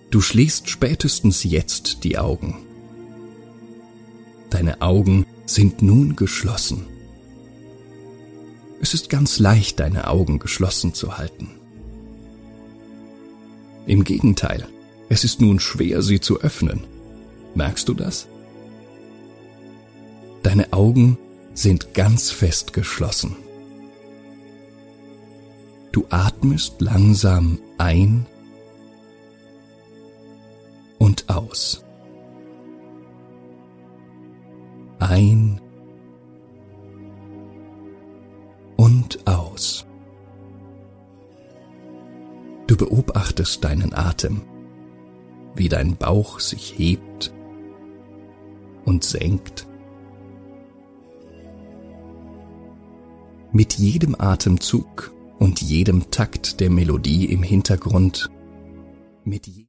Du schließt spätestens jetzt die Augen. Deine Augen sind nun geschlossen. Es ist ganz leicht, deine Augen geschlossen zu halten. Im Gegenteil, es ist nun schwer, sie zu öffnen. Merkst du das? Deine Augen sind ganz fest geschlossen. Du atmest langsam ein und aus. Ein und aus. Du beobachtest deinen Atem, wie dein Bauch sich hebt und senkt. Mit jedem Atemzug und jedem Takt der Melodie im Hintergrund, mit